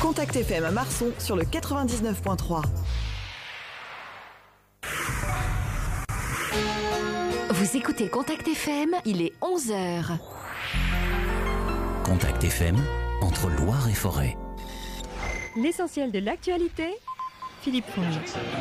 Contact FM à Marson sur le 99.3. Vous écoutez Contact FM, il est 11h. Contact FM, entre Loire et Forêt. L'essentiel de l'actualité, Philippe Fonge.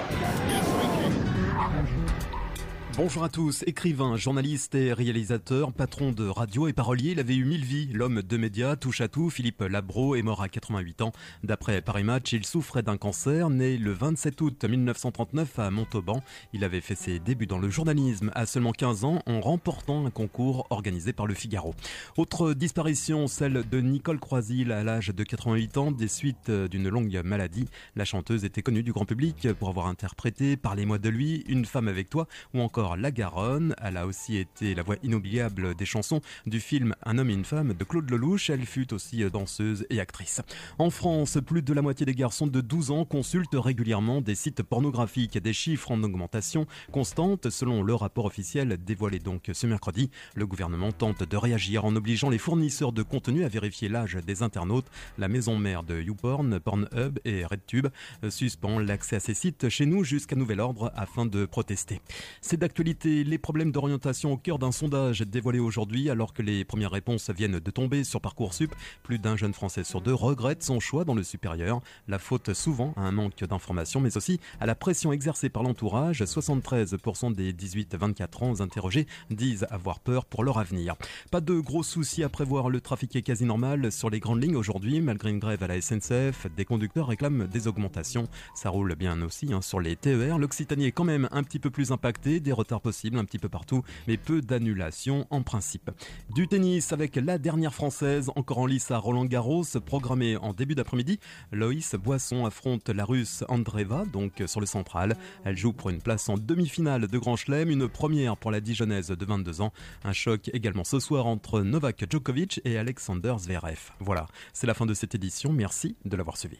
Bonjour à tous, écrivain, journaliste et réalisateur, patron de radio et parolier, il avait eu 1000 vies. L'homme de médias, touche à tout, Philippe Labro est mort à 88 ans. D'après Paris Match, il souffrait d'un cancer, né le 27 août 1939 à Montauban. Il avait fait ses débuts dans le journalisme à seulement 15 ans en remportant un concours organisé par Le Figaro. Autre disparition, celle de Nicole Croisil à l'âge de 88 ans, des suites d'une longue maladie. La chanteuse était connue du grand public pour avoir interprété Parlez-moi de lui, Une femme avec toi ou encore La Garonne. Elle a aussi été la voix inoubliable des chansons du film Un homme et une femme de Claude Lelouch. Elle fut aussi danseuse et actrice. En France, plus de la moitié des garçons de 12 ans consultent régulièrement des sites pornographiques. Des chiffres en augmentation constante selon le rapport officiel dévoilé donc ce mercredi. Le gouvernement tente de réagir en obligeant les fournisseurs de contenu à vérifier l'âge des internautes. La maison mère de YouPorn, Pornhub et RedTube suspend l'accès à ces sites chez nous jusqu'à nouvel ordre afin de protester. C'est d'actualité, les problèmes d'orientation au cœur d'un sondage dévoilé aujourd'hui alors que les premières réponses viennent de tomber sur Parcoursup. Plus d'un jeune Français sur deux regrette son choix dans le supérieur. La faute souvent à un manque d'informations mais aussi à la pression exercée par l'entourage. 73% des 18-24 ans interrogés disent avoir peur pour leur avenir. Pas de gros soucis à prévoir, le trafic est quasi normal sur les grandes lignes aujourd'hui. Malgré une grève à la SNCF, des conducteurs réclament des augmentations. Ça roule bien aussi sur les TER. L'Occitanie est quand même un petit peu plus impactée, des retards possibles un petit peu partout, mais peu d'annulations en principe. Du tennis avec la dernière française, encore en lice à Roland-Garros, programmée en début d'après-midi. Loïs Boisson affronte la Russe Andreeva, donc sur le central. Elle joue pour une place en demi-finale de Grand Chelem, une première pour la Dijonnaise de 22 ans. Un choc également ce soir entre Novak Djokovic et Alexander Zverev. Voilà, c'est la fin de cette édition. Merci de l'avoir suivi.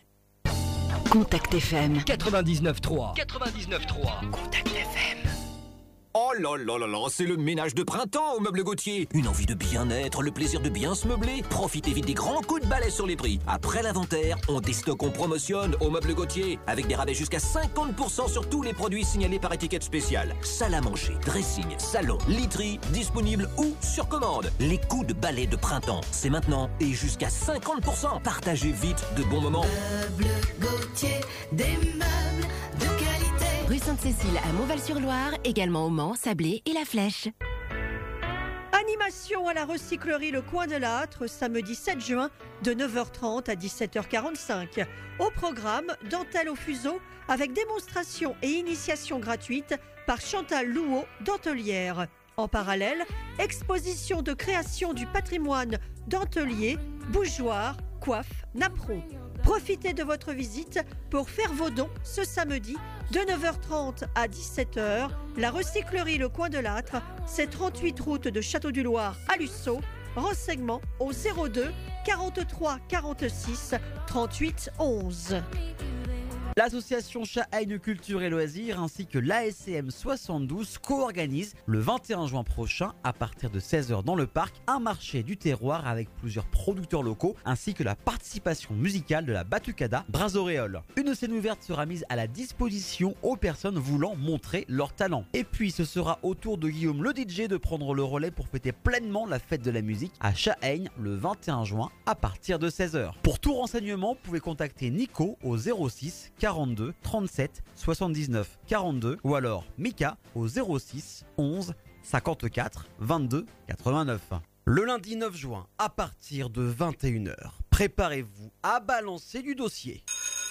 Contact FM 99.3. Contact FM. Oh là là là là, c'est le ménage de printemps au Meuble Gauthier. Une envie de bien-être, le plaisir de bien se meubler. Profitez vite des grands coups de balai sur les prix. Après l'inventaire, on déstocke, on promotionne au Meuble Gauthier. Avec des rabais jusqu'à 50% sur tous les produits signalés par étiquette spéciale. Salle à manger, dressing, salon, literie, disponible ou sur commande. Les coups de balai de printemps, c'est maintenant et jusqu'à 50%. Partagez vite de bons moments. Meuble Gauthier, des meubles de qualité. Rue Sainte-Cécile à Montval-sur-Loire, également au Mans, Sablé et La Flèche. Animation à la recyclerie Le Coin de l'Âtre, samedi 7 juin, de 9h30 à 17h45. Au programme, dentelle au fuseau, avec démonstration et initiation gratuite par Chantal Louot, dentelière. En parallèle, exposition de création du patrimoine dentelier, bougeoir, coiffe, napperon. Profitez de votre visite pour faire vos dons ce samedi de 9h30 à 17h. La recyclerie Le Coin de l'Âtre, c'est 38 route de Château-du-Loir à Lussot. Renseignements au 02 43 46 38 11. L'association Chahaigne Culture et Loisirs ainsi que l'ASCM 72 co-organisent le 21 juin prochain à partir de 16h dans le parc un marché du terroir avec plusieurs producteurs locaux ainsi que la participation musicale de la Batucada Brazoréole. Une scène ouverte sera mise à la disposition aux personnes voulant montrer leur talent. Et puis ce sera au tour de Guillaume le DJ de prendre le relais pour fêter pleinement la fête de la musique à Chahaigne le 21 juin à partir de 16h. Pour tout renseignement, vous pouvez contacter Nico au 06 42 37 79 42 ou alors Mika au 06 11 54 22 89. Le lundi 9 juin, à partir de 21h, préparez-vous à balancer du dossier.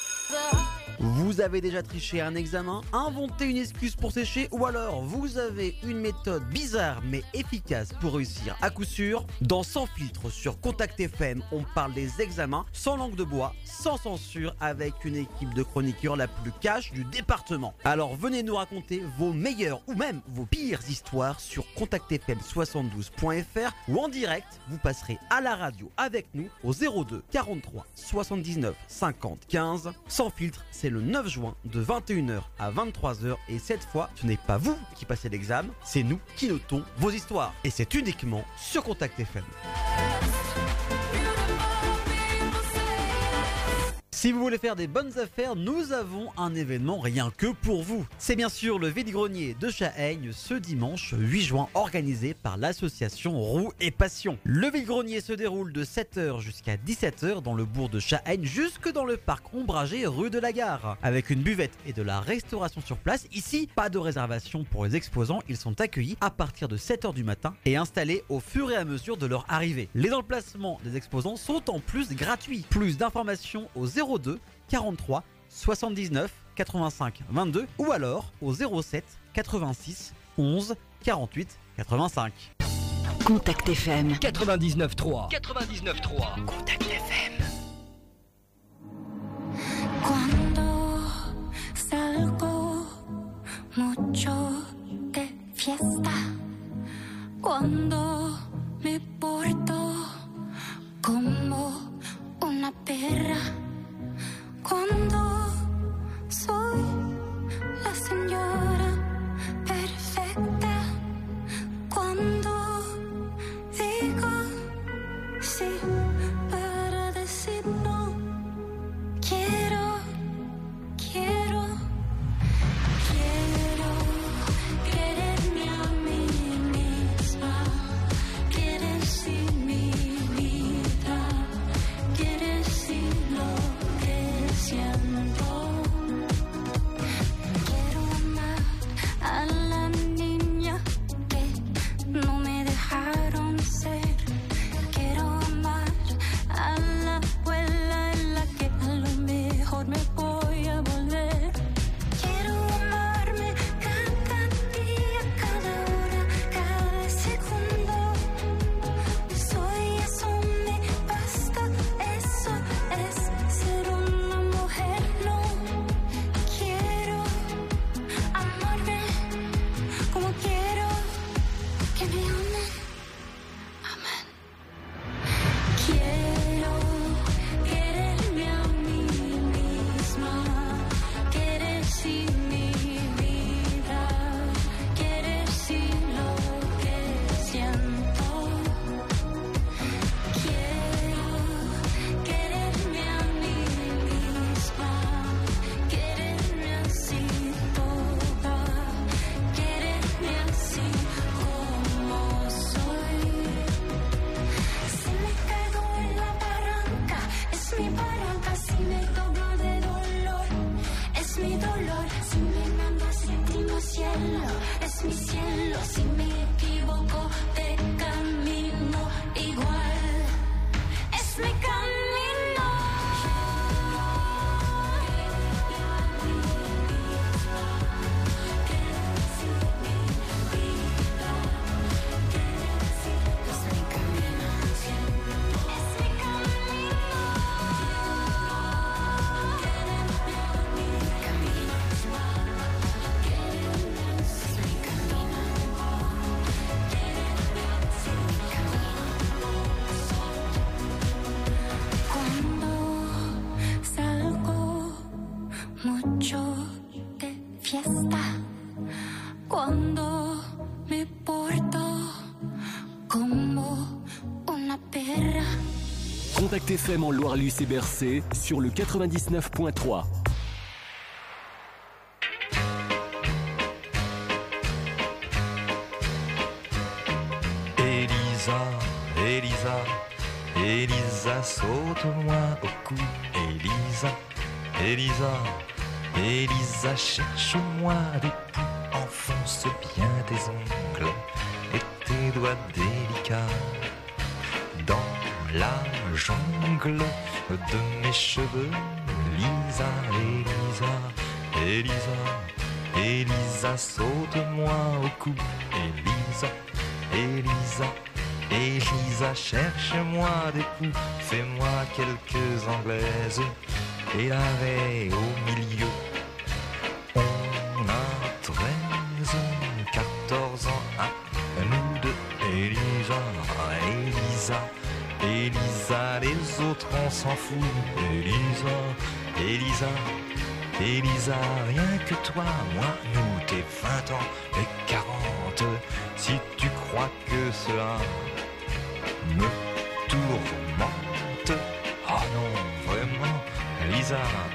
Vous avez déjà triché à un examen, inventé une excuse pour sécher ou alors vous avez une méthode bizarre mais efficace pour réussir à coup sûr? Dans Sans filtre sur Contact FM, on parle des examens sans langue de bois, sans censure, avec une équipe de chroniqueurs la plus cash du département. Alors venez nous raconter vos meilleures ou même vos pires histoires sur contactfm72.fr ou en direct, vous passerez à la radio avec nous au 02 43 79 50 15. Sans filtre, c'est le 9 juin de 21h à 23h et cette fois, ce n'est pas vous qui passez l'examen, c'est nous qui notons vos histoires. Et c'est uniquement sur Contact FM. Si vous voulez faire des bonnes affaires, nous avons un événement rien que pour vous. C'est bien sûr le vide-grenier de Chahaigne ce dimanche 8 juin organisé par l'association Roue et Passion. Le vide-grenier se déroule de 7h jusqu'à 17h dans le bourg de Chahaigne jusque dans le parc ombragé rue de la Gare. Avec une buvette et de la restauration sur place, ici pas de réservation pour les exposants, ils sont accueillis à partir de 7h du matin et installés au fur et à mesure de leur arrivée. Les emplacements des exposants sont en plus gratuits. Plus d'informations au 02 43 79 85 22 ou alors au 07 86 11 48 85. Contact FM 99.3. 99.3. Contact FM. Cuando salgo mucho de fiesta, cuando me porto como una perra, cuando soy la señora perfecta, cuando digo sí para decir no, quiero quererme a mí misma, querer decir mi vida, querer decir lo que siento. Quiero amar a la niña que no me dejaron ser. Quiero amar a la abuela en la que a lo mejor me voy a volver. Quiero amarme cada día, cada hora, cada segundo. Soy eso, me basta, eso es ser una mujer. No quiero amarme como quiero que me amen. Amén. Quiero quererme a mí misma, querer sí mi vida, querer sí lo que siento. Quiero quererme a mí misma, quererme así toda, quererme así como soy. Si me caigo en la barranca, es mi barranca. Si me doblo de dolor, es mi dolor. Si me mando al séptimo cielo, es mi cielo. Si me equivoco de camino, igual es mi camino. Es mi camino. Es mi camino. Cuando salgo mucho de fiesta, cuando me porto como una perra. Contact FM en Loire-Luce et Bercé sur le 99.3. Elisa, saute-moi au cou. Elisa, cherche-moi des poux. Enfonce bien tes ongles et tes doigts délicats dans la jungle de mes cheveux. Elisa, saute-moi au cou. Elisa, cherche-moi des poux. Fais-moi quelques anglaises et l'arrêt au milieu. On a 13, 14 ans à nous deux. Elisa, les autres on s'en fout. Elisa, rien que toi, moi, nous, tes 20 ans et 40. Si tu crois que cela me tourmente, oh non, vraiment, Elisa.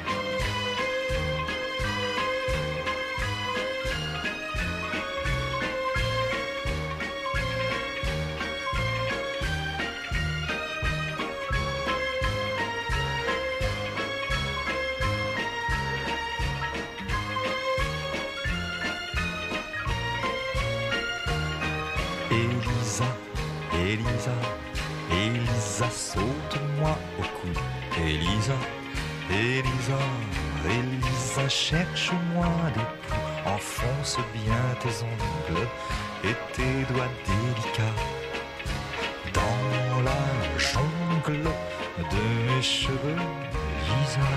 Elisa, Elisa, Elisa, saute-moi au cou. Elisa, Elisa, Elisa, cherche-moi des poux. Enfonce bien tes ongles et tes doigts délicats dans la jungle de mes cheveux, Elisa.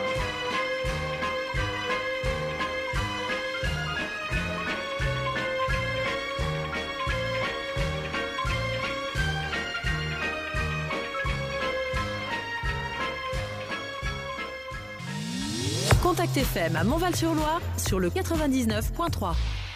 Contact FM à Montval-sur-Loire sur le 99.3.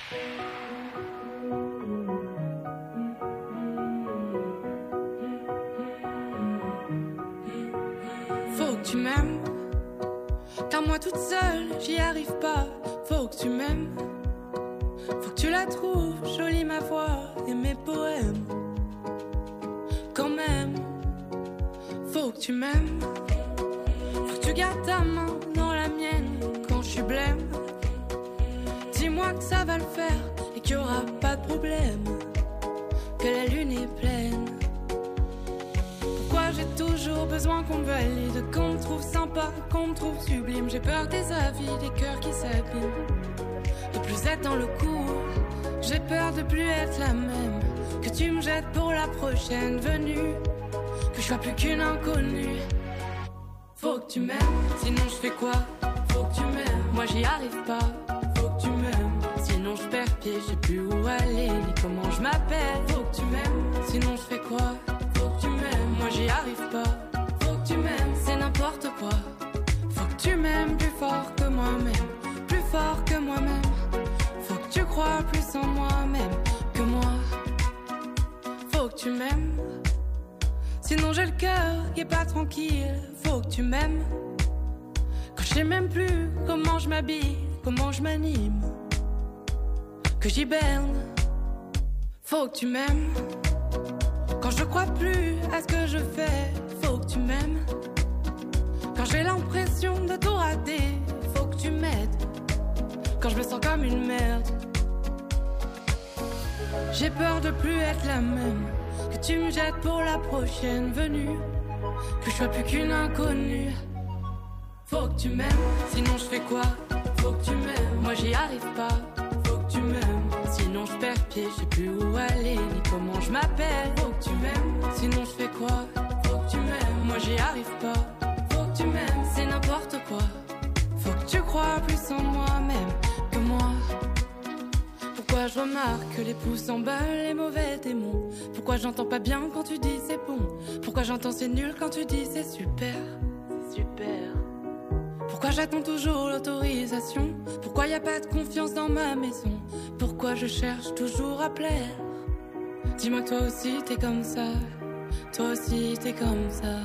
Faut que tu m'aimes, car moi toute seule j'y arrive pas. Faut que tu m'aimes, faut que tu la trouves jolie ma voix et mes poèmes. Quand même, faut que tu m'aimes, faut que tu gardes ta main dans la mienne quand je suis blême. Dis-moi que ça va le faire et qu'il y aura pas de problème, que la lune est pleine. Pourquoi j'ai toujours besoin qu'on me valide, qu'on me trouve sympa, qu'on me trouve sublime. J'ai peur des avis, des cœurs qui s'abîment, de plus être dans le coup. J'ai peur de plus être la même, que tu me jettes pour la prochaine venue, que je sois plus qu'une inconnue. Faut que tu m'aimes, sinon je fais quoi? Faut que tu m'aimes, moi j'y arrive pas. Faut que tu m'aimes, sinon je perds pied, je sais plus où aller ni comment je m'appelle. Faut que tu m'aimes, sinon je fais quoi? Faut que tu m'aimes, moi j'y arrive pas. Faut que tu m'aimes, c'est n'importe quoi. Faut que tu m'aimes plus fort que moi-même, plus fort que moi-même. Faut que tu crois plus en moi-même que moi. Faut que tu m'aimes, sinon j'ai le cœur qui est pas tranquille. Faut que tu m'aimes, quand je sais même plus comment je m'habille, comment je m'anime, que j'hiberne. Faut que tu m'aimes, quand je crois plus à ce que je fais. Faut que tu m'aimes, quand j'ai l'impression de tout rater. Faut que tu m'aides, quand je me sens comme une merde. J'ai peur de plus être la même, que tu me jettes pour la prochaine venue, que je sois plus qu'une inconnue. Faut que tu m'aimes, sinon je fais quoi? Faut que tu m'aimes, moi j'y arrive pas. Faut que tu m'aimes, sinon je perds pied, je sais plus où aller ni comment je m'appelle. Faut que tu m'aimes, sinon je fais quoi? Faut que tu m'aimes, moi j'y arrive pas. Faut que tu m'aimes, c'est n'importe quoi. Faut que tu crois plus en moi-même que moi. Pourquoi je remarque que les pouces emballent les mauvais démons? Pourquoi j'entends pas bien quand tu dis c'est bon? Pourquoi j'entends c'est nul quand tu dis c'est super? C'est super. Pourquoi j'attends toujours l'autorisation? Pourquoi y a pas de confiance dans ma maison? Pourquoi je cherche toujours à plaire? Dis-moi que toi aussi t'es comme ça. Toi aussi t'es comme ça.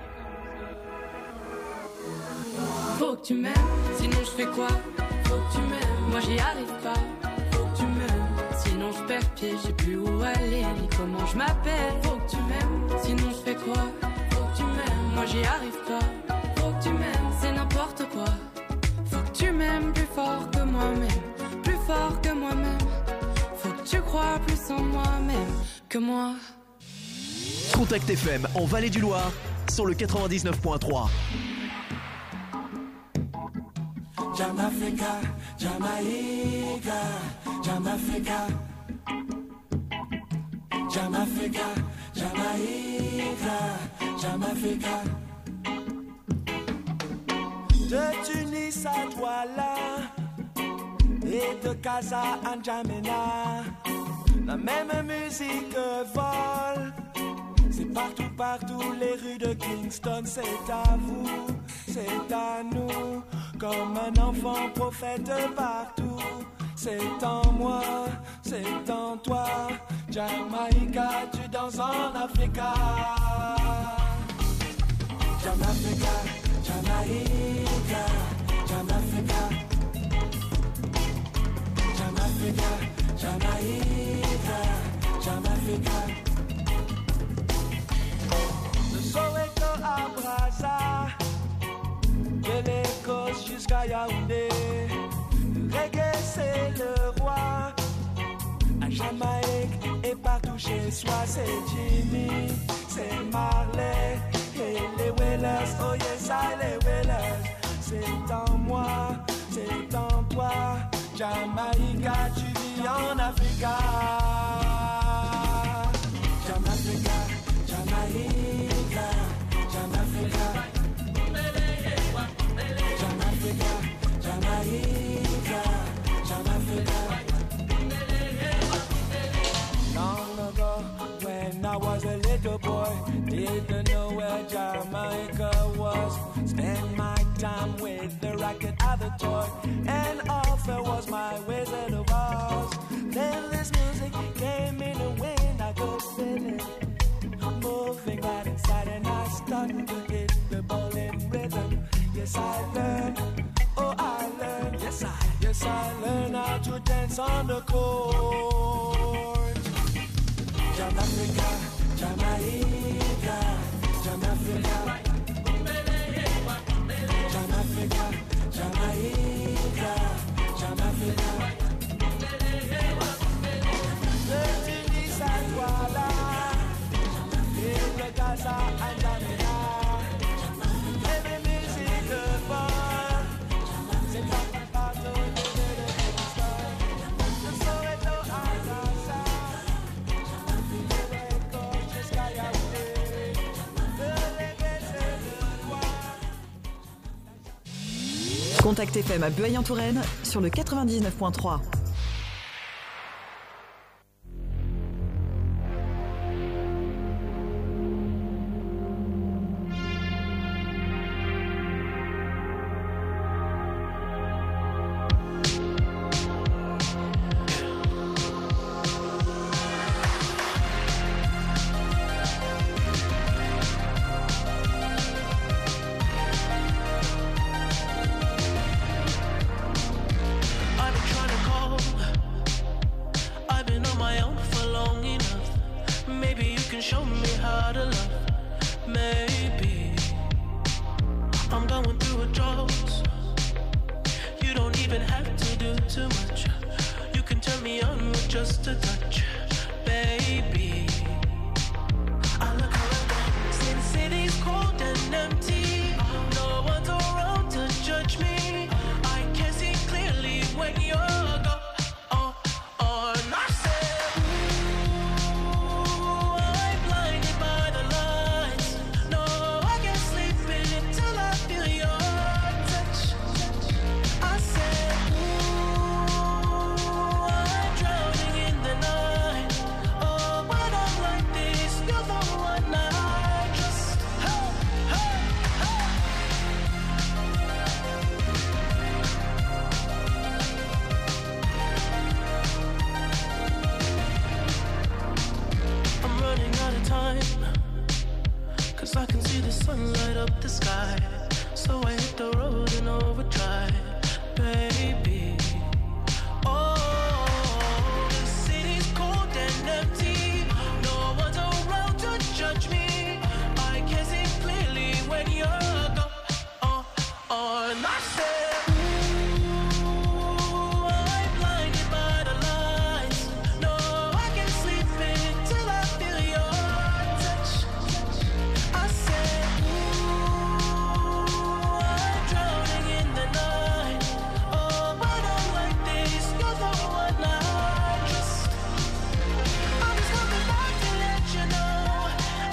Faut que tu m'aimes, sinon je fais quoi? Faut que tu m'aimes, moi j'y arrive pas. Faut que tu m'aimes, sinon je perds pied, je sais plus où aller ni comment je m'appelle. Faut que tu m'aimes, sinon je fais quoi? Faut que tu m'aimes, moi j'y arrive pas. Faut que tu m'aimes, c'est n'importe quoi. Faut que tu m'aimes plus fort que moi-même, plus fort que moi-même. Faut que tu crois plus en moi-même que moi. Contact FM en Vallée du Loir sur le 99.3. Jamaica, Jamaica, Jamaica, Jamaica, Jamaica, Jamaica. De Tunis à Douala et de Casa à N'Djamena, la même musique vole. C'est partout, partout, les rues de Kingston. C'est à vous, c'est à nous, comme un enfant prophète partout. C'est en moi, c'est en toi. Jamaïca, tu danses en Africa. Jamaïca, Jamaïca. jusqu'à Yaoundé. Reggae c'est le roi. À Jamaïque et partout chez soi, c'est Jimmy, c'est Marley et les Wailers. Oh yes, les Wailers. C'est en moi, c'est en toi. Jamaïca, tu vis en Africa. Jamaica, Jamaïca, Jamaica, Jamaica, Jamaica, Jamaica. Long ago, when I was a little boy, didn't know where Jamaica was. Spent my time with the racket at the toy, and Arthur was my Wizard of Oz. Then this music came in the wind, I could feel it moving right inside, and I started to hit the ball in rhythm. Yes, I learned, oh I learned, yes I learned how to dance on the court. Jamaica, Jamaica, Jamaica, Jamaica, Jamaica, Jamaica. Le Tunis à Douala, et le Gaza à N'Djamena, et les musiques folles, c'est pas partout de l'histoire. Le Soweto à Gaza, le Lagos jusqu'à Yaoundé, le reggae c'est le roi. Contact FM à Bueil-en-Touraine sur le 99.3.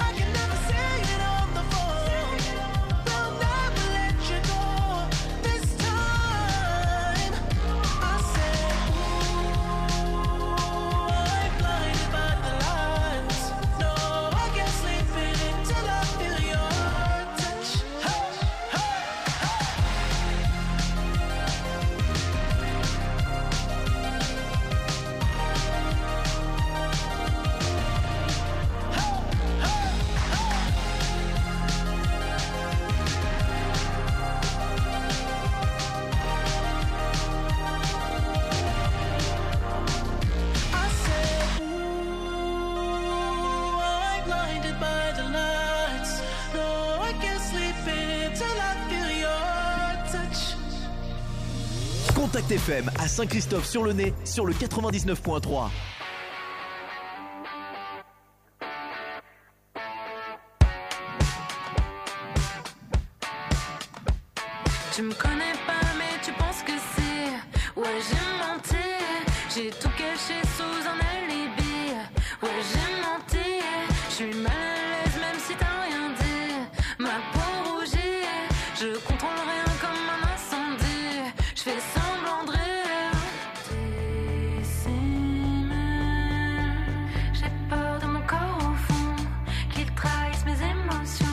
This Contact FM à Saint-Christophe-sur-le-Nez sur le 99.3. Tu me connais pas mais tu penses que c'est. Ouais j'ai menti. J'ai tout caché sous un alibi. Ouais j'ai menti. Je suis mal à l'aise même si t'as rien dit. Ma peau rougit. Je contrôle rien comme un incendie. Je fais semblant de rire. Dissimule. J'ai peur de mon corps au fond. Qu'il trahisse mes émotions.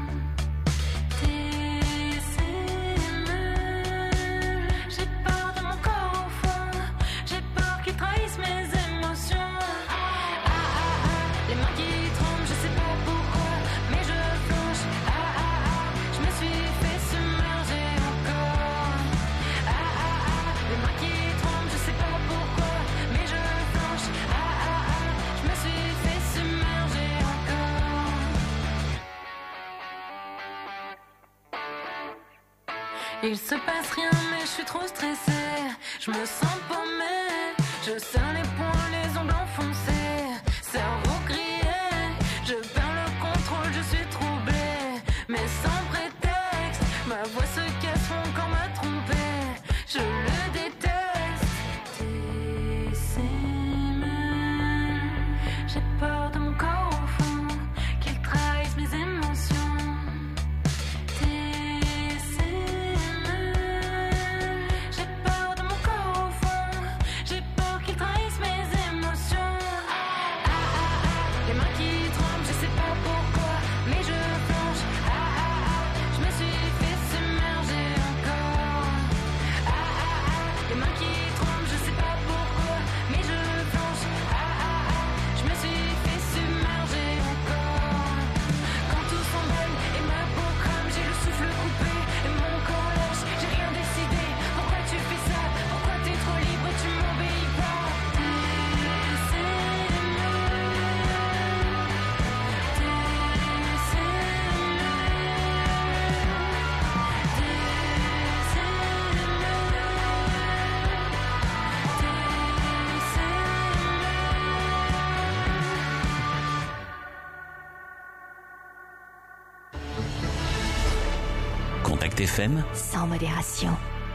Il se passe rien mais je suis trop stressée. Je me sens paumée. Je serre les poings, les ongles enfoncés. Cerveau grillé. Je perds le contrôle, je suis troublée. Mais sans prétexte. Ma voix se casse, mon corps m'a trompée. Je le déteste. Dissimule. J'ai peur de mon corps au fond. Qu'il trahisse mes émotions. Contact FM, sans modération.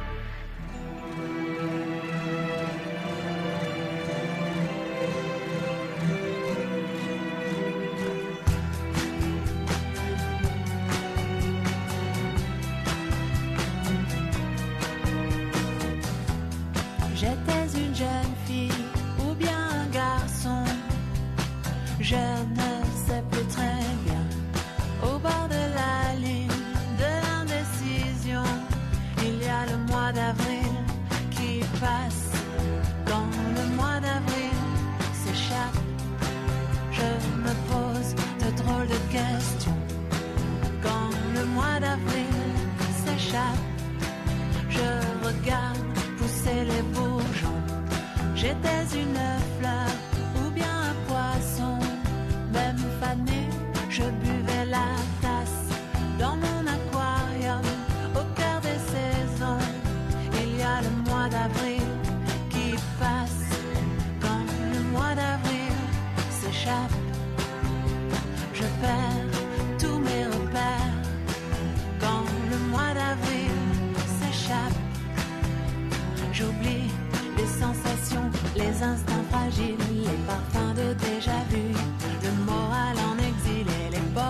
J'étais une jeune fille ou bien un garçon, je ne sais plus très bien. Au bord de la ligne de l'indécision, il y a le mois d'avril qui passe. Quand le mois d'avril s'échappe, je me pose de drôles de questions. Quand le mois d'avril s'échappe, je regarde pousser les bourgeons. J'étais une fleur ou bien un poisson, même fané, je buvais la tasse dans mon aquarium au cœur des saisons. Il y a le mois d'avril qui passe. Quand le mois d'avril s'échappe, je perds tous mes repères. Quand le mois d'avril s'échappe, j'oublie les sensations, les instants fragiles, les parfums de déjà-vu, le moral en exil et les bords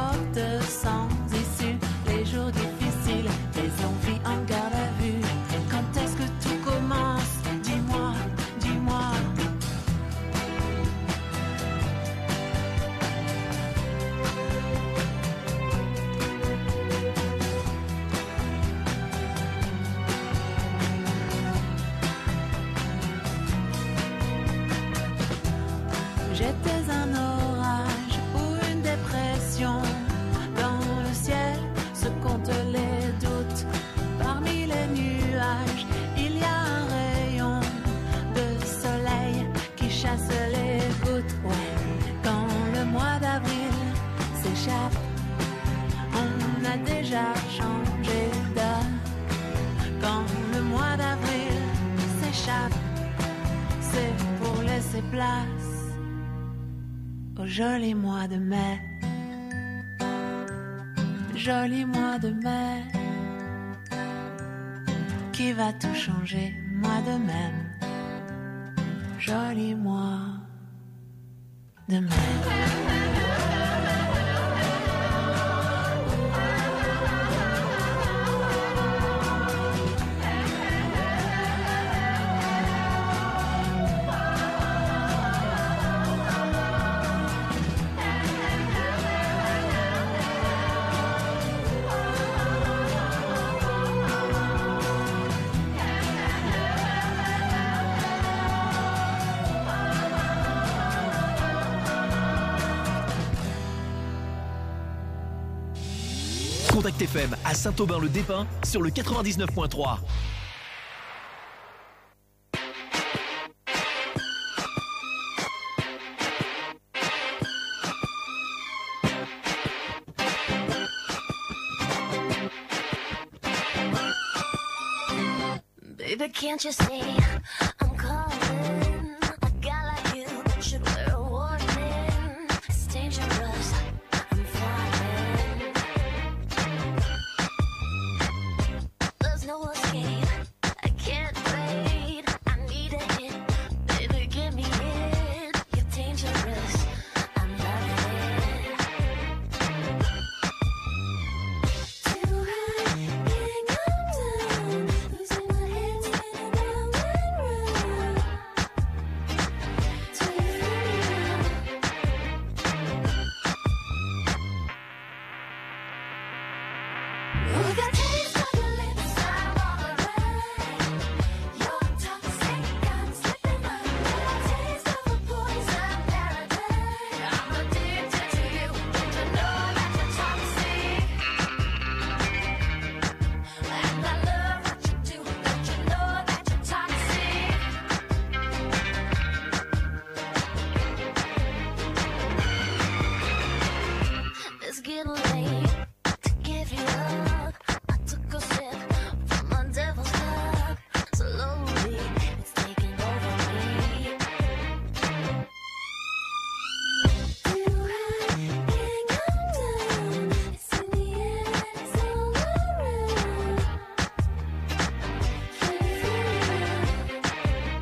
joli mois de mai. Joli mois de mai qui va tout changer, moi de même. Joli mois de mai. Contact FM à Saint-Aubin-le-Despins sur le 99.3. Baby, can't you see I'm calling? A guy like you should wear a warning. It's dangerous. I'm falling. There's no escape. I can't wait. I need a hit. Baby, give me it. You're dangerous. I'm loving it. Too high, can't come down. Losing my head, spinning round and round. Till you oh, the taste of your lips, I'm all around. You're toxic, I'm slipping under. Taste of a poison paradise. I'm addicted to you. Don't you know that you're toxic? And I love what you do. Don't you know that you're toxic? It's getting late to give you up. I took a sip from my devil's cup. Slowly, it's taking over me. Too high, can't come down. It's in the air and it's all around. Can you feel it?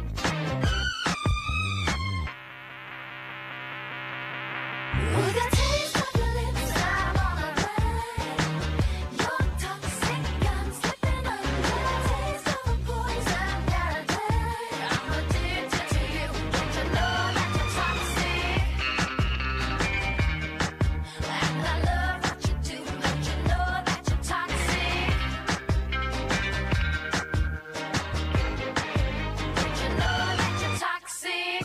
Oh, the taste of your lips, I'm all around. You're toxic, I'm slipping under. Taste of a poison paradise. I'm addicted to you. Don't you know that you're toxic? And I love what you do. Don't you know that you're toxic? Don't you know that you're toxic?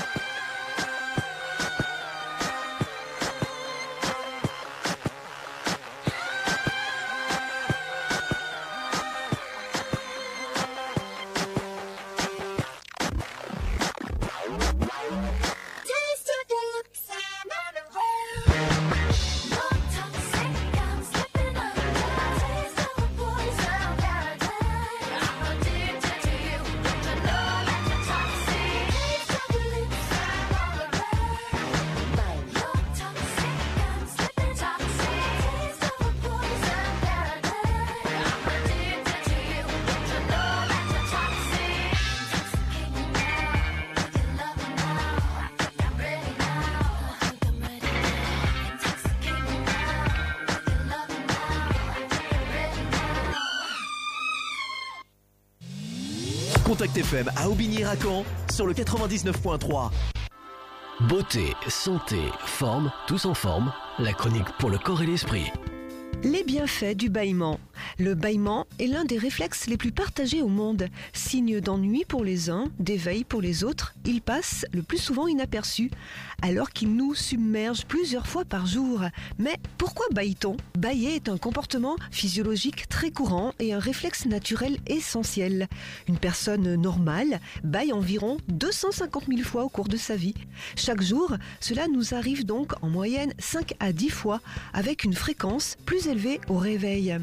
Taste of your lips, I'm on the road. You're toxic, I'm slipping under. Taste of a poison paradise. I'm addicted to you. Don't you know that you're toxic? Taste of your lips, I'm all around. You're toxic, I'm slipping toxic. Taste of a poison paradise. I'm addicted to you. Don't you know that you're toxic? Intoxicating now with your loving now. I think I'm ready now. I think I'm ready now. Intoxicating now with your loving now. I think I'm ready now. Contact FM à Aubigny-Racan sur le 99.3. Beauté, santé, forme, tous en forme. La chronique pour le corps et l'esprit. Les bienfaits du bâillement. Le bâillement est l'un des réflexes les plus partagés au monde. Signe d'ennui pour les uns, d'éveil pour les autres, il passe le plus souvent inaperçu, alors qu'il nous submerge plusieurs fois par jour. Mais pourquoi bâille-t-on ? Bâiller est un comportement physiologique très courant et un réflexe naturel essentiel. Une personne normale bâille environ 250 000 fois au cours de sa vie. Chaque jour, cela nous arrive donc en moyenne 5 à 10 fois, avec une fréquence plus élevée au réveil.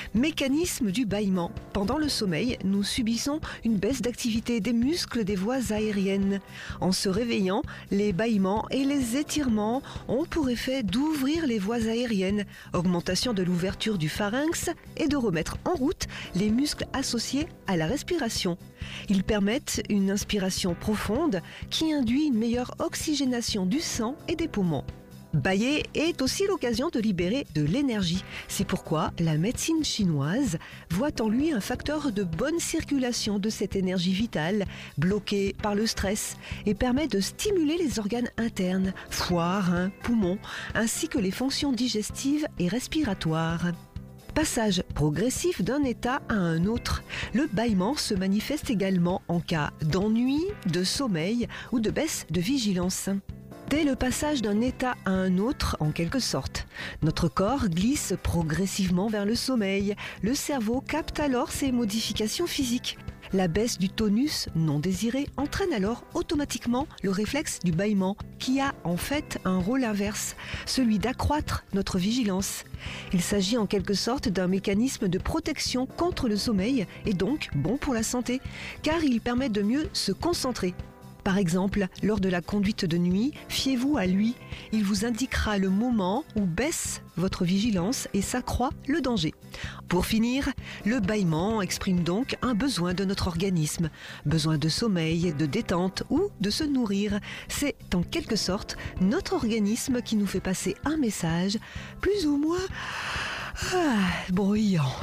Mécanisme du bâillement. Pendant le sommeil, nous subissons une baisse d'activité des muscles des voies aériennes. En se réveillant, les bâillements et les étirements ont pour effet d'ouvrir les voies aériennes, augmentation de l'ouverture du pharynx et de remettre en route les muscles associés à la respiration. Ils permettent une inspiration profonde qui induit une meilleure oxygénation du sang et des poumons. Bâiller est aussi l'occasion de libérer de l'énergie. C'est pourquoi la médecine chinoise voit en lui un facteur de bonne circulation de cette énergie vitale bloquée par le stress et permet de stimuler les organes internes, foie, reins, poumons, ainsi que les fonctions digestives et respiratoires. Passage progressif d'un état à un autre. Le bâillement se manifeste également en cas d'ennui, de sommeil ou de baisse de vigilance. Dès le passage d'un état à un autre, en quelque sorte, notre corps glisse progressivement vers le sommeil. Le cerveau capte alors ces modifications physiques. La baisse du tonus non désiré entraîne alors automatiquement le réflexe du bâillement, qui a en fait un rôle inverse, celui d'accroître notre vigilance. Il s'agit en quelque sorte d'un mécanisme de protection contre le sommeil et donc bon pour la santé, car il permet de mieux se concentrer. Par exemple, lors de la conduite de nuit, fiez-vous à lui. Il vous indiquera le moment où baisse votre vigilance et s'accroît le danger. Pour finir, le bâillement exprime donc un besoin de notre organisme. Besoin de sommeil, de détente ou de se nourrir. C'est en quelque sorte notre organisme qui nous fait passer un message plus ou moins bruyant.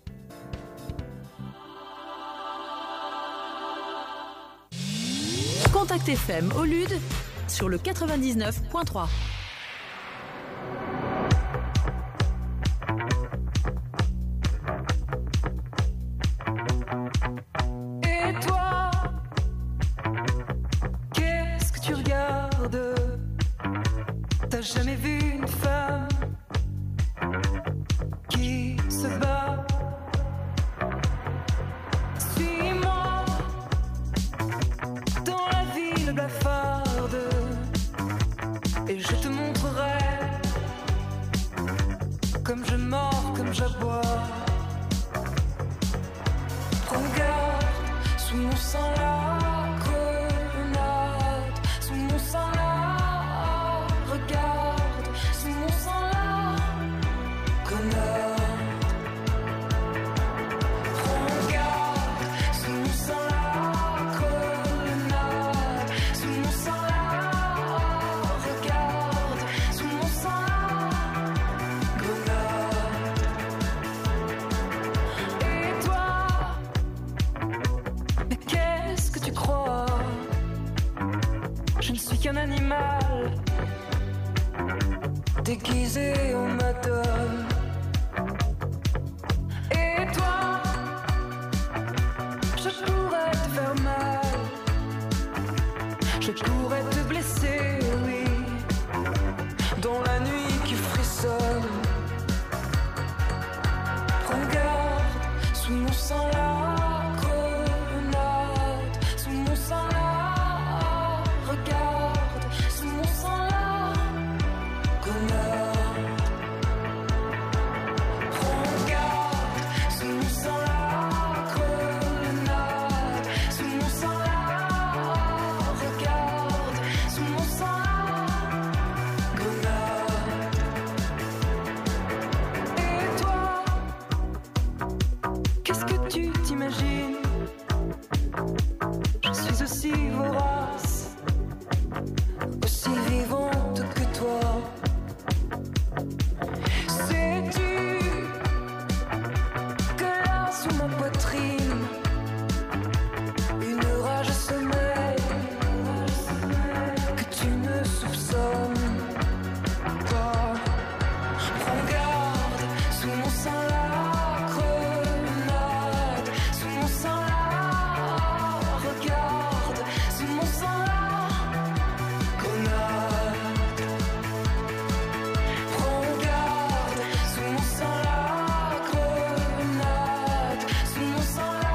Contact FM au Lude sur le 99.3. Et toi, qu'est-ce que tu regardes? T'as jamais vu une femme qui se bat? Suis-moi dans la ville blafarde et je te montrerai comme je mords, comme j'aboie. Prends garde, sous mon sang la grenade, sous mon sang la regarde, sous mon sang la grenade. Prends garde, sous mon sang la grenade, sous mon sang la regarde, sous mon sang la grenade. Et toi, mais qu'est-ce que tu crois? Je ne suis qu'un animal déguisé en madone. Et toi, je pourrais te faire mal, je pourrais te blesser, oui, dans la nuit qui frissonne. Prends garde, sous mon sang la grenade, sous mon sang la regarde, sous mon sang la grenade. Prends garde, sous mon sang la grenade, sous mon sang la regarde, sous mon sang la grenade. Et toi, qu'est-ce que tu t'imagines? Je suis aussi vorace, aussi vivante que toi. Sais-tu que là sous ma poitrine, une rage sommeille que tu ne soupçonnes pas? Prends garde, sous mon sang la grenade, sous mon sang la regarde, sous mon sang la grenade. Prends garde, sous mon sang la grenade, sous mon sang la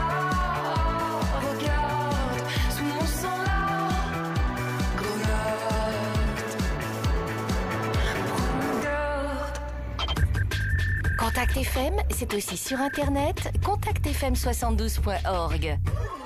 Contact FM, c'est aussi sur internet, contactfm72.org.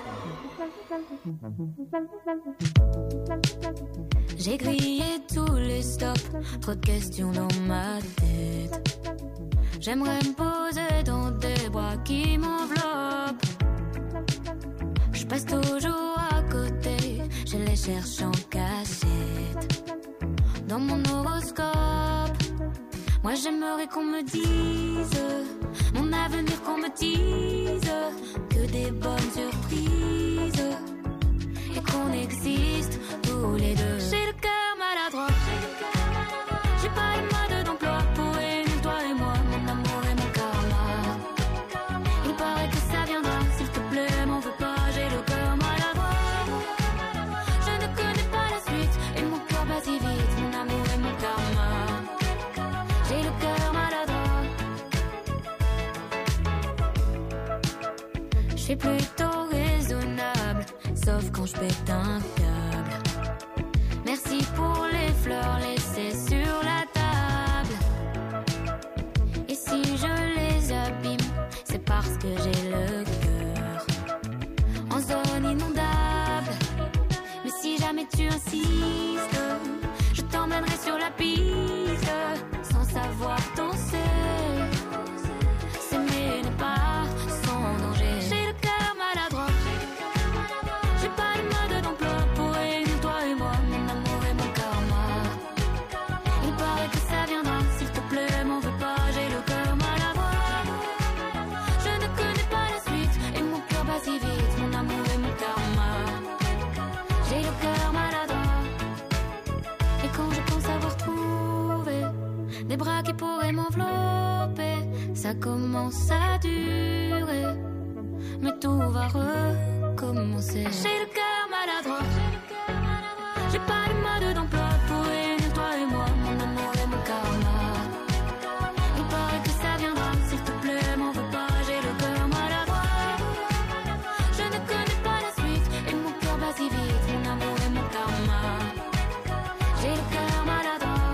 J'ai grillé tous les stops, trop de questions dans ma tête. J'aimerais me poser dans des bras qui m'enveloppent. Je passe toujours à côté, je les cherche en cachette. Dans mon horoscope, moi j'aimerais qu'on me dise mon avenir, qu'on me dise que des bonnes surprises et qu'on existe tous les deux. J'ai le cœur maladroit, j'ai pas le mode d'emploi pour réunir toi et moi, mon amour et mon karma. Il paraît que ça viendra, s'il te plaît, m'en veux pas, j'ai le cœur maladroit. Je ne connais pas la suite et mon cœur bat si vite, mon amour et mon karma. J'ai le cœur maladroit. Je suis plutôt raisonnable, sauf quand je pète un câble. Merci pour les fleurs laissées sur la table. Et si je les abîme, c'est parce que j'ai le cœur en zone inondable. Mais si jamais tu insistes, je t'emmènerai sur la piste, sans savoir danser. S'aimer n'est pas sans danger. J'ai le cœur maladroit, j'ai pas le mode d'emploi pour réunir toi et moi, mon amour et mon karma. Il paraît que ça viendra, s'il te plaît, m'en veux pas, j'ai le cœur maladroit. Je ne connais pas la suite et mon cœur bat si vite, mon amour et mon karma. J'ai le cœur maladroit. Et quand je pense avoir trouvé des bras qui pourraient m'envelopper, ça commence à durer, mais tout va recommencer. J'ai le cœur maladroit, j'ai pas le mode d'emploi pour réunir toi et moi, mon amour et mon karma. Il paraît que ça viendra, s'il te plaît, m'en veux pas, j'ai le cœur maladroit. Je ne connais pas la suite et mon cœur bat si vite, mon amour et mon karma. J'ai le cœur maladroit.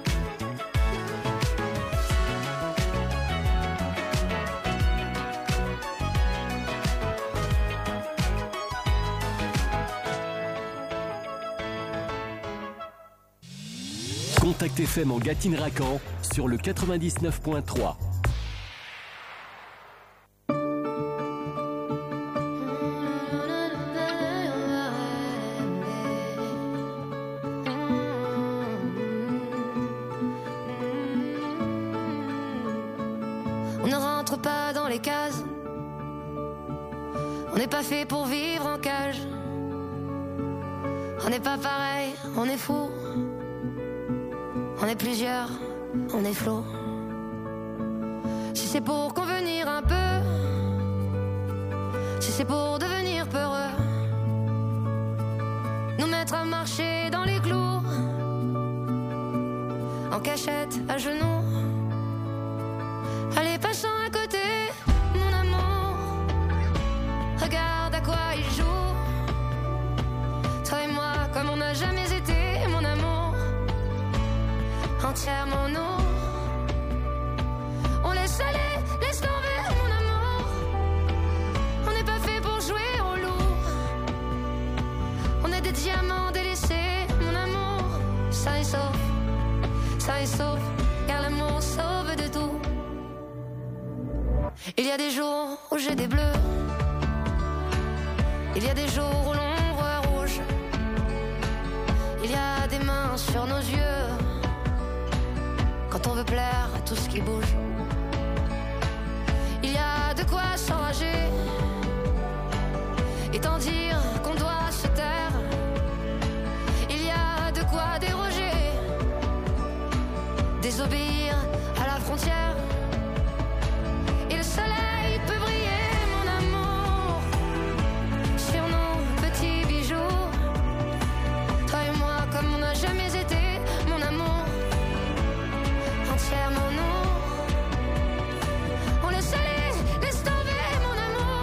Contact FM en Gâtine-Racan sur le 99.3. On ne rentre pas dans les cases, on n'est pas fait pour vivre en cage. On n'est pas pareil, on est fou. On est plusieurs, on est flot. Si c'est pour convenir un peu, si c'est pour devenir peureux, nous mettre à marcher dans les clous, en cachette, à genoux. Allez, passons à côté, mon amour. Regarde à quoi il joue. Toi et moi, comme on n'a jamais été, mon amour. Entièrement nous. On laisse aller, laisse tomber, mon amour. On n'est pas fait pour jouer au loup. On est des diamants délaissés, mon amour. Ça est sauf, car l'amour sauve de tout. Il y a des jours où j'ai des bleus. Il y a des jours où l'ombre est rouge. Il y a des mains sur nos yeux quand on veut plaire à tout ce qui bouge. Il y a de quoi s'enrager et tant dire qu'on doit se taire. Il y a de quoi déroger, désobéir à la frontière. Et le soleil peut briller, mon amour, sur nos petits bijoux. Toi et moi comme on n'a jamais été, mon amour. Entièrement nous. On laisse aller, laisse tomber, mon amour.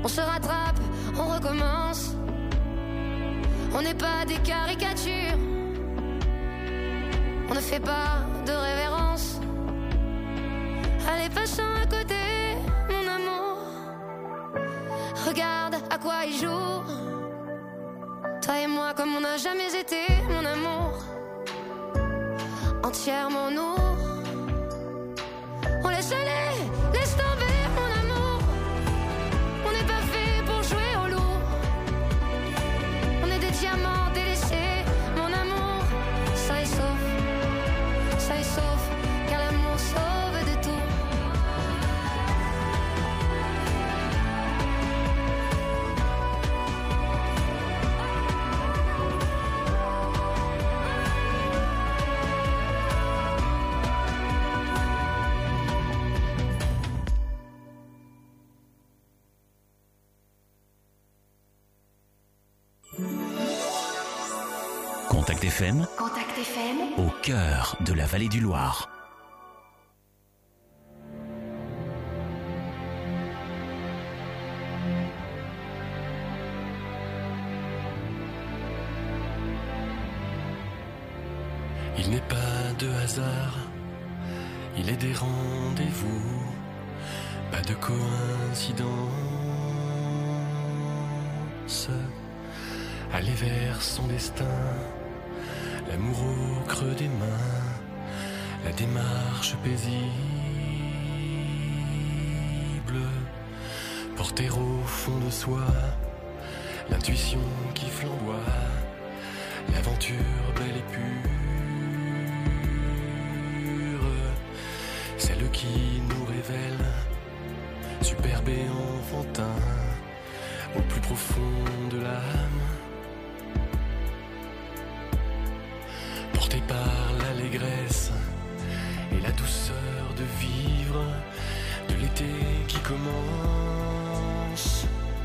On se rattrape, on recommence. On n'est pas des caricatures. On ne fait pas de révérence. Allez, passons à côté, mon amour. Regarde à quoi il joue. Toi et moi comme on n'a jamais été, mon amour. Entièrement nous. On laisse aller, laisse tomber, mon amour. On n'est pas fait pour jouer au loup. On est des diamants délaissés, mon amour. Ça est sauf, car l'amour sauve de tout. Contact FM, Contact FM, au cœur de la vallée du Loir. Il n'est pas de hasard, il est des rendez-vous, pas de coïncidence. Aller vers son destin, l'amour au creux des mains, la démarche paisible, porter au fond de soi, l'intuition qui flamboie, l'aventure belle et pure, celle qui nous révèle, superbe et enfantin, au plus profond de l'âme. Porté par l'allégresse et la douceur de vivre, de l'été qui commence.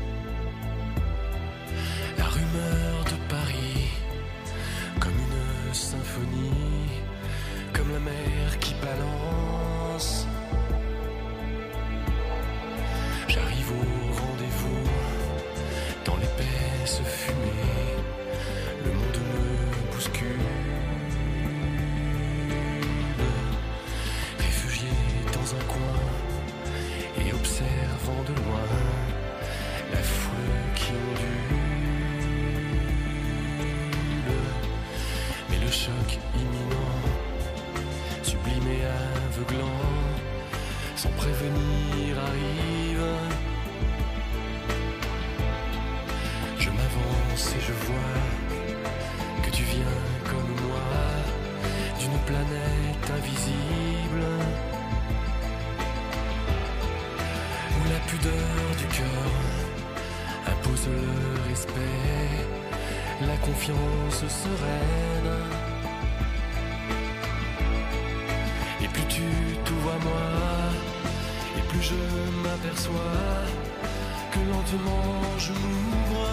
La rumeur de Paris, comme une symphonie, comme la mer qui balance. J'arrive au rendez-vous, dans l'épaisse fumée, le monde me bouscule. Dans un coin et observant de loin la foule qui ondule, mais le choc imminent, sublime et aveuglant, sans prévenir arrive. Je m'avance et je vois que tu viens comme moi d'une planète invisible. La pudeur du cœur impose le respect, la confiance sereine. Et plus tu t'ouvres à moi, et plus je m'aperçois que lentement je m'ouvre.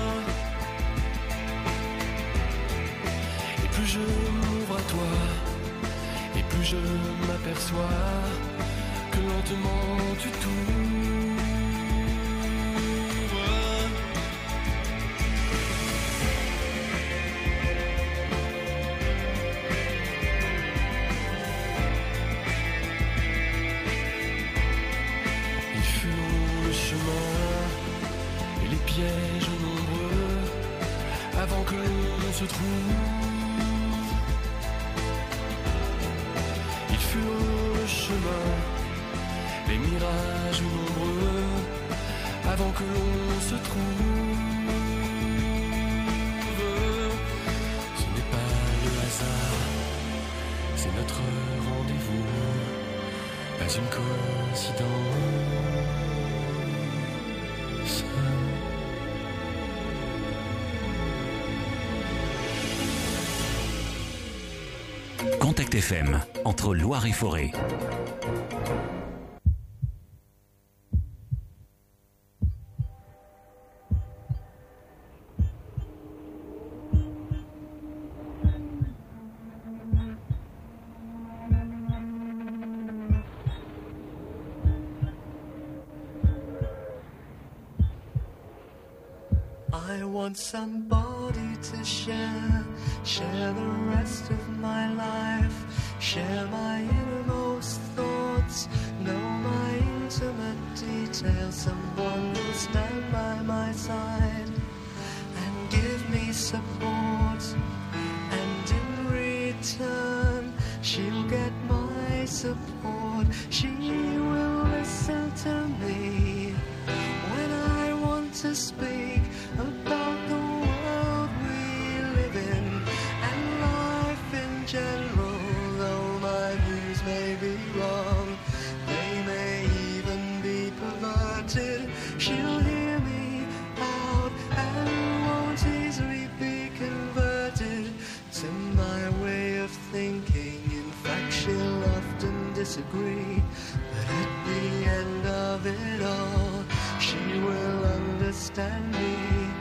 Et plus je m'ouvre à toi, et plus je m'aperçois que lentement tu t'ouvres. Pièges nombreux avant que l'on se trouve. Il fut long le chemin, les mirages nombreux avant que l'on se trouve. Ce n'est pas le hasard, c'est notre rendez-vous, pas une coïncidence. Contact FM, entre Loire et Forêt. I want somebody to share the rest of my life, share my innermost thoughts, know my intimate details, someone who'll stand by my side and give me support, and in return she'll get my support. She will listen to me when I want to speak about the world we live in and life in general. Though my views may be wrong, they may even be perverted, she'll hear me out and won't easily be converted to my way of thinking. In fact, she'll often disagree, but at the end of it all, she will understand me.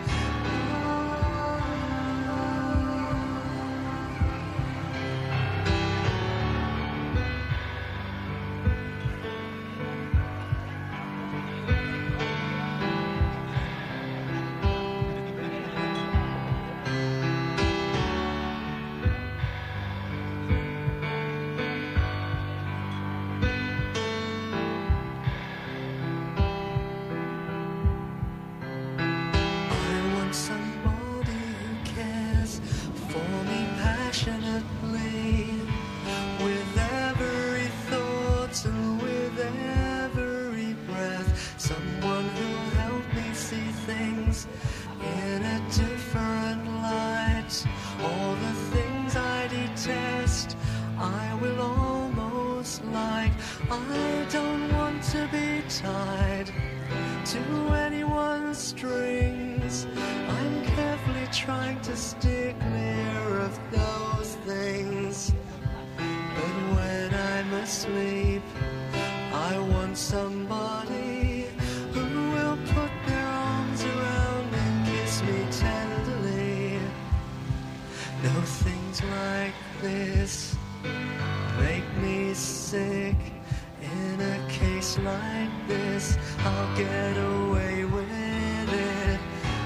I don't want to be tied to anyone's strings. I'm carefully trying to steer clear of those things. But when I'm asleep, I want somebody who will put their arms around and kiss me tenderly. No, things like this make me sick. In a case like this, I'll get away with it.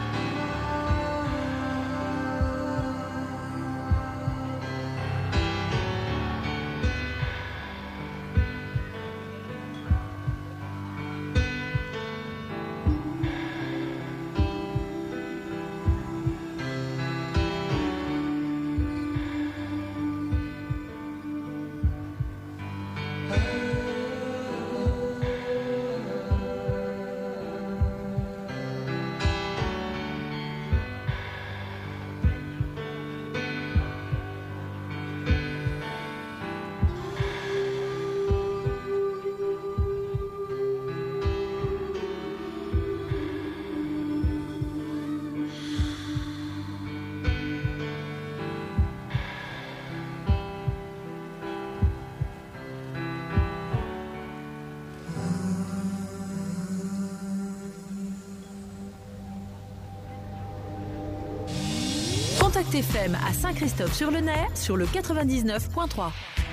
Contact FM à Saint-Christophe-sur-le-Nair sur le 99.3.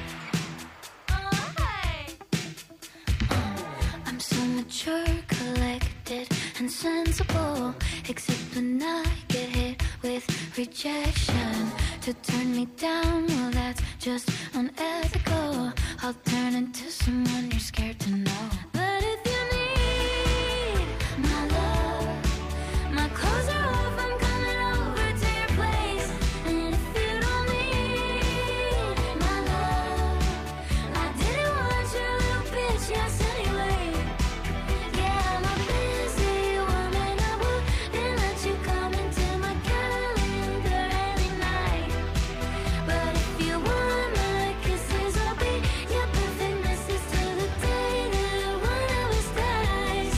I'm so mature, collected and sensible, except when I get hit with rejection. To turn me down, well that's just unethical. I'll turn into someone you're scared to know. But if you need my love, my clothes are off, I'm coming over to your place. And if you don't need my love, I didn't want your little bitch, yes anyway. Yeah, I'm a busy woman, I wouldn't let you come into my calendar every night. But if you want my kisses, I'll be your perfect missus till the day that one of us dies.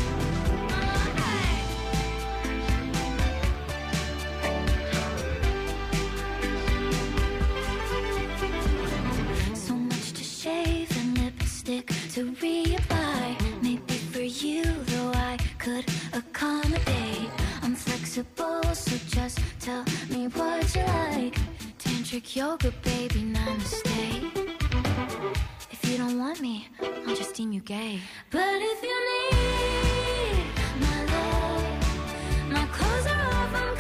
So much to shave and lipstick to reapply. Maybe for you, though, I could accommodate. I'm flexible, so just tell me what you like. Tantric yoga, baby, namaste. If you don't want me, I'll just deem you gay. But if you need my love, my clothes are off, I'm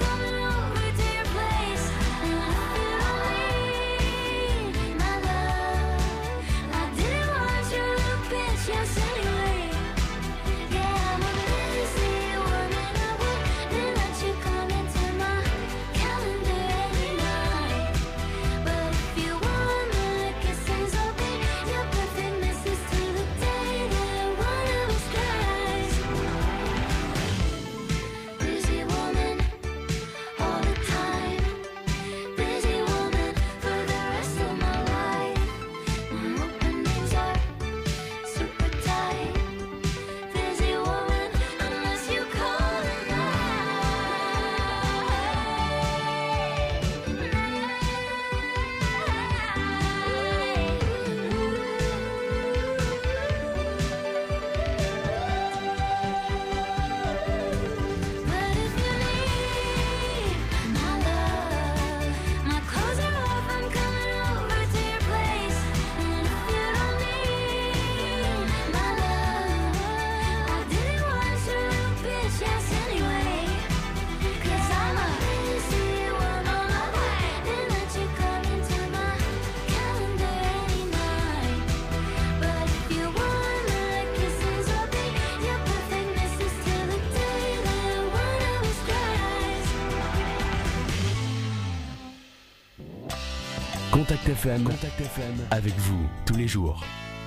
Contact FM, avec vous tous les jours.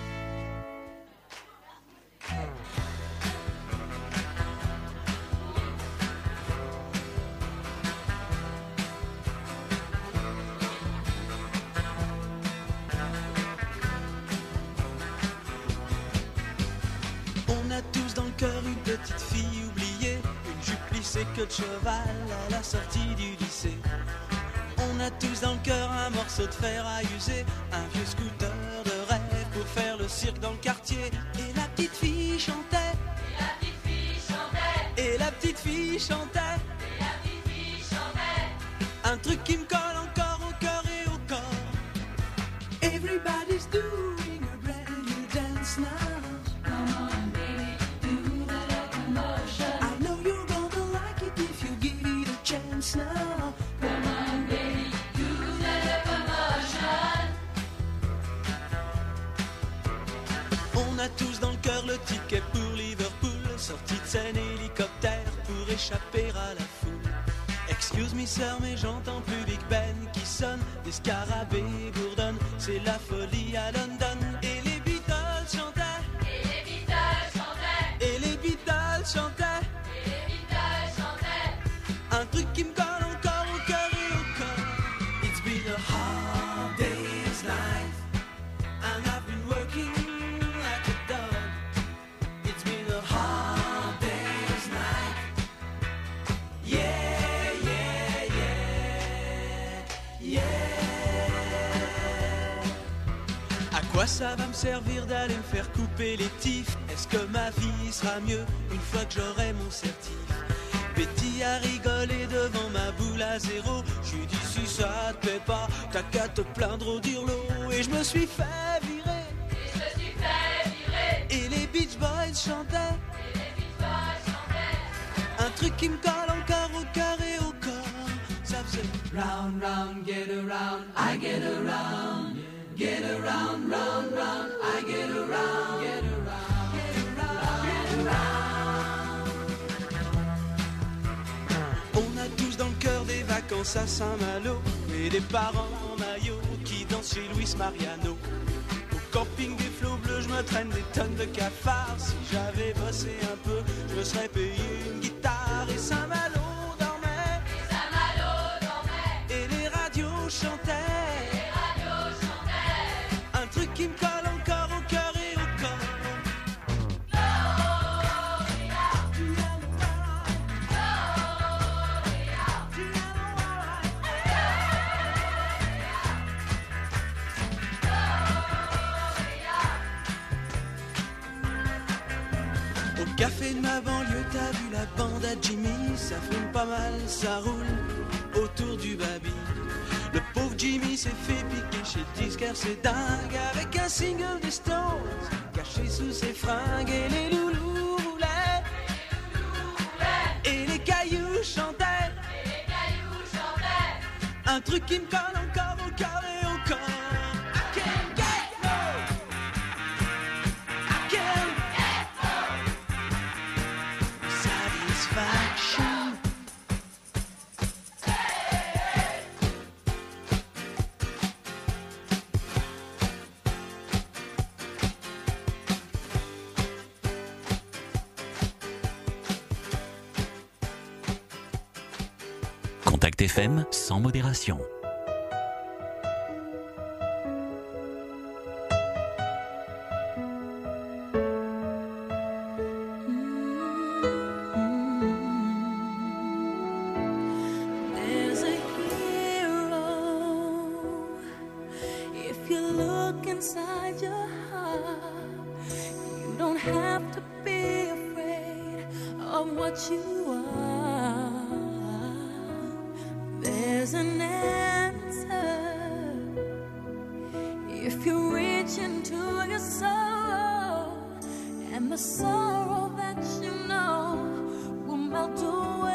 On a tous dans le cœur une petite fille oubliée, une jupe plissée queue de cheval à la sortie du lycée. On a tous dans le cœur un morceau de fer à user, un vieux scooter de rêve pour faire le cirque dans le quartier. Et la petite fille chantait, et la petite fille chantait, et la petite fille chantait, et la petite fille chantait. Un truc qui me colle encore au cœur et au corps. Everybody's doing a brand new dance now. Come on, baby, do the locomotion. I know you're gonna like it if you give it a chance now. Come on, baby, do the locomotion. On a tous dans le cœur le ticket pour Liverpool, sortie de scène hélicoptère pour échapper à la foule. Excuse me sir, mais j'entends plus Big Ben qui sonne, des scarabées bourdonnent, c'est la folie à London. Et les Beatles chantaient, et les Beatles chantaient, et les Beatles chantaient, et les Beatles chantaient. Un truc qui me colle encore au cœur et au corps. It's been a hard day's life, and I've been working like a dog. It's been a hard day's life. Yeah. À quoi ça va me servir d'aller me faire couper les tifs? Est-ce que ma vie sera mieux une fois que j'aurai mon certif? Betty a rigolé devant ma boule à zéro. J'lui dit si ça te plaît pas, t'as qu'à te plaindre au dirlo. Et je me suis fait virer, et je me suis fait virer. Et les Beach Boys chantaient, et les Beach Boys chantaient. Un truc qui me colle encore au cœur et au corps. Ça faisait round, round, get around, I get around. Get around, round, round, I get around. Get around, get around, get around. On a tous dans le cœur des vacances à Saint-Malo et des parents en maillot qui dansent chez Luis Mariano. Au camping des flots bleus, je me traîne des tonnes de cafards. Si j'avais bossé un peu, je me serais payé une guitare. Et Saint-Malo dormait, et Saint-Malo dormait, et les radios chantaient. Un truc qui me colle encore au cœur et au corps. Au café de ma banlieue, t'as vu la bande à Jimmy? Ça fume pas mal, ça roule autour du baby. Le pauvre Jimmy s'est fait piquer chez le disquaire, c'est dingue. Avec un single des Stones caché sous ses fringues. Et les loulous roulaient, et les cailloux chantaient, un truc qui me colle encore au cœur et au corps. I can't get no, I can't get no satisfaction. Contact FM sans modération. There's a hero. If you look inside your heart, you don't have to be afraid of what you are. There's an answer if you reach into your soul, and the sorrow that you know will melt away.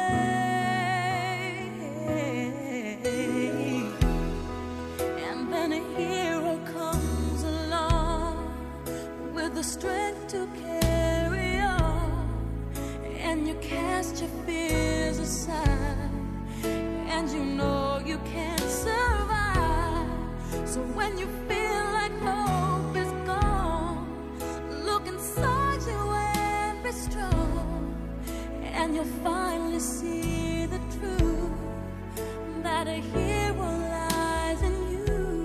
And then a hero comes along with the strength to carry on, and you cast your fears aside, and you know you can't survive. you'll finally see the truth that a hero lies in you.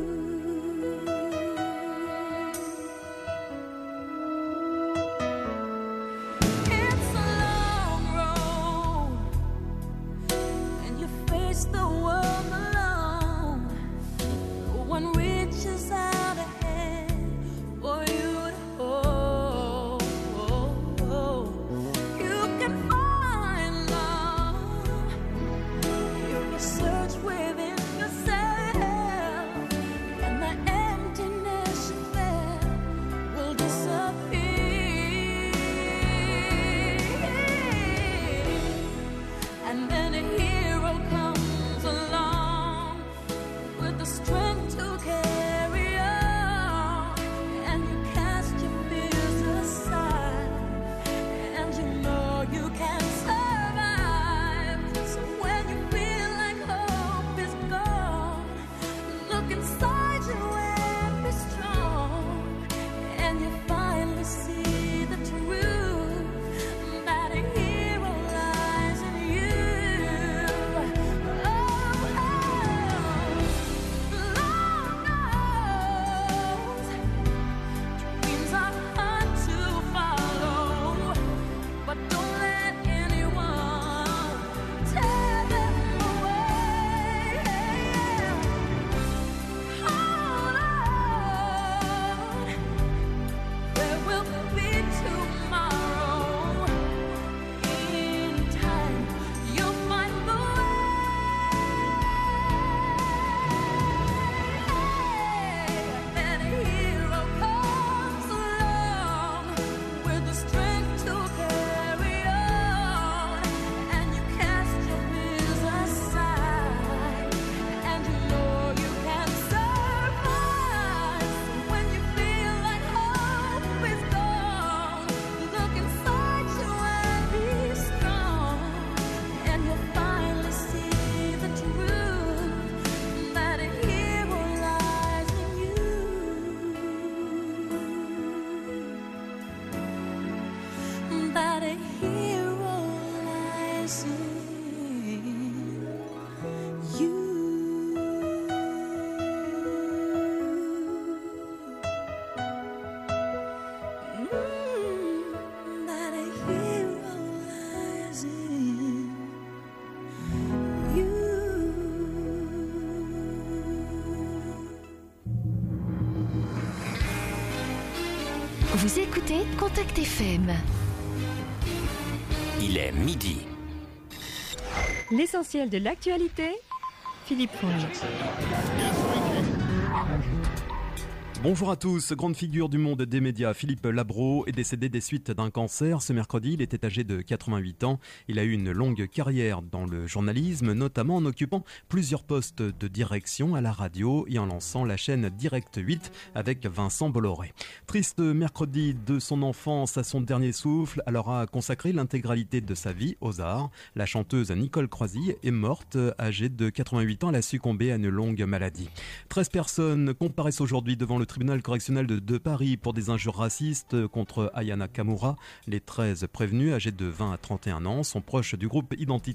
It's a long road, and you face the world alone. No one reaches out a hand for you to hold. You can find love if you search within yourself, and the emptiness you felt will disappear. And then a hero comes along with the strength to carry on, and you cast your fears aside, and you know you can survive. So when you feel like hope is gone, look inside you and be strong, and you finally see the truth that a hero lies in you. Dreams are hard to follow, but don't let anyone tear them away. Hold on, there will be tomorrow. In time, you'll find the and a hero comes along with the strength to carry on, and you cast your fears aside, and you know you can survive. So when you feel like hope is gone, look inside you and be strong, and you'll finally see the truth that a hero lies in you. That a hero lies in you. That a hero lies in you. Vous écoutez Contact FM. Il est midi. L'essentiel de l'actualité, Philippe Fonge. Bonjour à tous. Grande figure du monde des médias, Philippe Labro est décédé des suites d'un cancer. Ce mercredi, il était âgé de 88 ans. Il a eu une longue carrière dans le journalisme, notamment en occupant plusieurs postes de direction à la radio et en lançant la chaîne Direct 8 avec Vincent Bolloré. Triste mercredi de son enfance à son dernier souffle, elle aura consacré l'intégralité de sa vie aux arts. La chanteuse Nicole Croisy est morte âgée de 88 ans. Elle a succombé à une longue maladie. 13 personnes comparaissent aujourd'hui devant le tribunal correctionnel de Paris pour des injures racistes contre Aya Nakamura. Les 13 prévenus, âgés de 20 à 31 ans, sont proches du groupe identitaire